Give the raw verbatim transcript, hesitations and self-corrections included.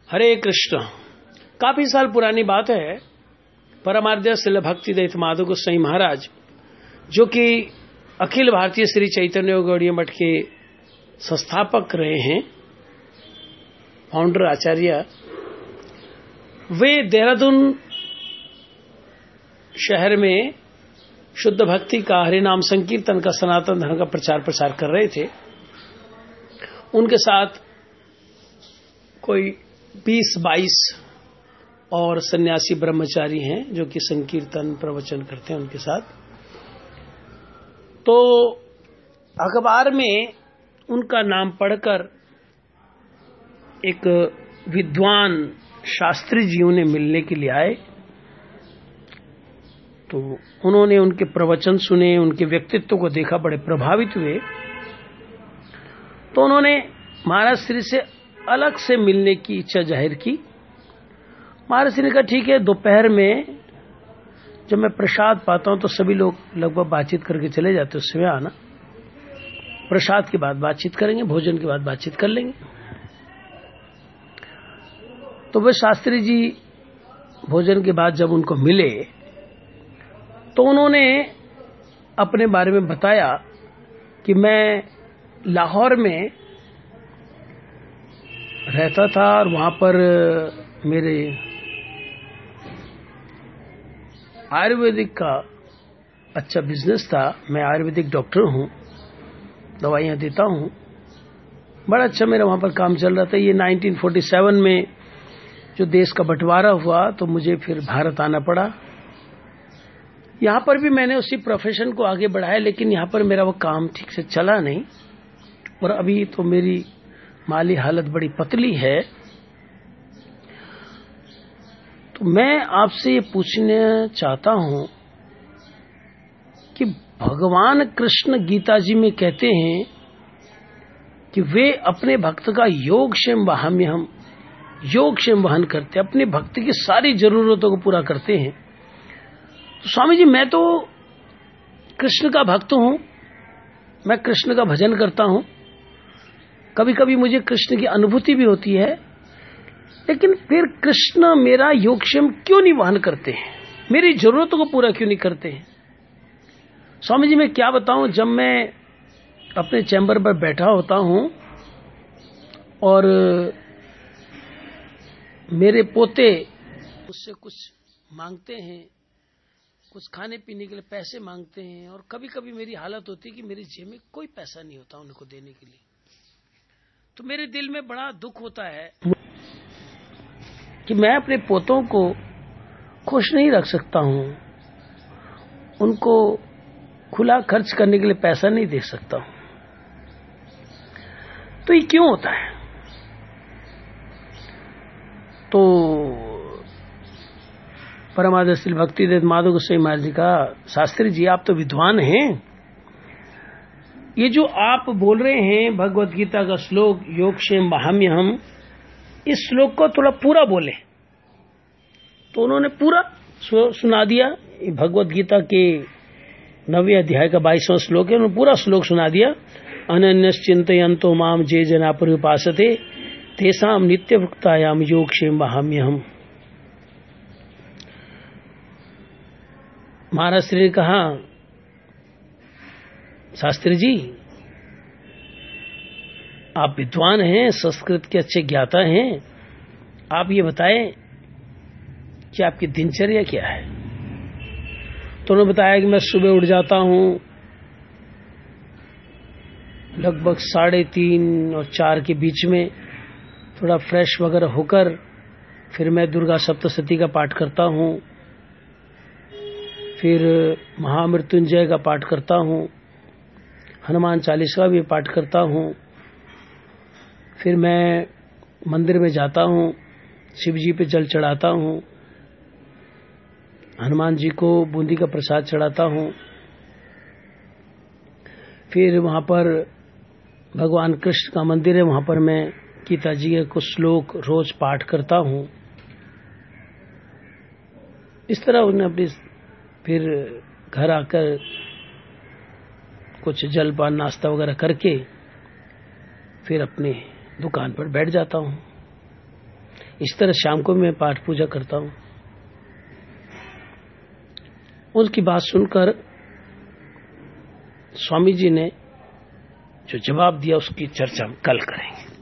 हरे कृष्ण। काफी साल पुरानी बात है, परमार्ध्य श्रील भक्तिवेदांत माधव गोस्वामी महाराज, जो कि अखिल भारतीय श्री चैतन्य गौड़ीय मठ के संस्थापक रहे हैं, फाउंडर आचार्य, वे देहरादून शहर में शुद्ध भक्ति का, हरिनाम संकीर्तन का, सनातन धर्म का प्रचार प्रसार कर रहे थे। उनके साथ कोई बीस बाईस और सन्यासी ब्रह्मचारी हैं जो कि संकीर्तन प्रवचन करते हैं उनके साथ। तो अखबार में उनका नाम पढ़कर एक विद्वान शास्त्री जी उन्हें मिलने के लिए आए। तो उन्होंने उनके प्रवचन सुने, उनके व्यक्तित्व को देखा, बड़े प्रभावित हुए। तो उन्होंने महाराज श्री से अलग से मिलने की इच्छा जाहिर की। महाराज श्री ने कहा ठीक है, दोपहर में जब मैं प्रसाद पाता हूं तो सभी लोग लगभग बातचीत करके चले जाते, उस समय आना, प्रसाद के बाद बातचीत करेंगे, भोजन के बाद बातचीत कर लेंगे। तो वे शास्त्री जी भोजन के बाद जब उनको मिले तो उन्होंने अपने बारे में बताया कि मैं लाहौर में रहता था और वहां पर मेरे आयुर्वेदिक का अच्छा बिजनेस था। मैं आयुर्वेदिक डॉक्टर हूं, दवाइयां देता हूं, बड़ा अच्छा मेरा वहां पर काम चल रहा था। ये नाइनटीन फोर्टी सेवन में जो देश का बंटवारा हुआ तो मुझे फिर भारत आना पड़ा। यहां पर भी मैंने उसी प्रोफेशन को आगे बढ़ाया, लेकिन यहां पर मेरा वो काम ठीक से चला नहीं और अभी तो मेरी माली हालत बड़ी पतली है। तो मैं आपसे ये पूछना चाहता हूं कि भगवान कृष्ण गीता जी में कहते हैं कि वे अपने भक्त का योगक्षेम वहाम्यहम्, योगक्षेम वहन करते, अपने भक्त की सारी जरूरतों को पूरा करते हैं। तो स्वामी जी, मैं तो कृष्ण का भक्त हूं, मैं कृष्ण का भजन करता हूं, कभी कभी मुझे कृष्ण की अनुभूति भी होती है, लेकिन फिर कृष्ण मेरा योगक्षेम क्यों नहीं वहन करते हैं, मेरी जरूरतों को पूरा क्यों नहीं करते हैं? स्वामी जी, मैं क्या बताऊं, जब मैं अपने चैम्बर पर बैठा होता हूं और मेरे पोते मुझसे कुछ मांगते हैं, कुछ खाने पीने के लिए पैसे मांगते हैं, और कभी कभी मेरी हालत होती है कि मेरी जेब में कोई पैसा नहीं होता उनको देने के लिए, तो मेरे दिल में बड़ा दुख होता है कि मैं अपने पोतों को खुश नहीं रख सकता हूं, उनको खुला खर्च करने के लिए पैसा नहीं दे सकता हूं। तो ये क्यों होता है? तो परमार्थ श्री भक्तिवेदांत माधव गोस्वामी महाराज जी का, शास्त्री जी आप तो विद्वान हैं, ये जो आप बोल रहे हैं भगवत गीता का श्लोक योगक्षेम वहाम्यहम्, इस श्लोक को थोड़ा पूरा बोले। तो उन्होंने पूरा सुना दिया। भगवत गीता के नवे अध्याय का बाईसवां श्लोक है, उन्होंने पूरा श्लोक सुना दिया। अनन्यश्चिन्तयन्तो माम जे जना पर्युपासते तेषां नित्यभुक्तायाम योगक्षेम वहाम्यहम्। महाराज श्री ने कहा, शास्त्री जी आप विद्वान हैं, संस्कृत के अच्छे ज्ञाता हैं, आप ये बताएं कि आपकी दिनचर्या क्या है? तो उन्होंने बताया कि मैं सुबह उठ जाता हूं लगभग साढ़े तीन और चार के बीच में, थोड़ा फ्रेश वगैरह होकर फिर मैं दुर्गा सप्तशती का पाठ करता हूं, फिर महामृत्युंजय का पाठ करता हूं, हनुमान चालीसा भी पाठ करता हूं, फिर मैं मंदिर में जाता हूं, शिव जी पे जल चढ़ाता हूं, हनुमान जी को बूंदी का प्रसाद चढ़ाता हूं, फिर वहां पर भगवान कृष्ण का मंदिर है, वहां पर मैं गीता जी के कुछ श्लोक रोज पाठ करता हूं। इस तरह उन्हें अपनी फिर घर आकर कुछ जलपान नाश्ता वगैरह करके फिर अपने दुकान पर बैठ जाता हूं। इस तरह शाम को मैं पाठ पूजा करता हूं। उसकी बात सुनकर स्वामी जी ने जो जवाब दिया उसकी चर्चा हम कल करेंगे।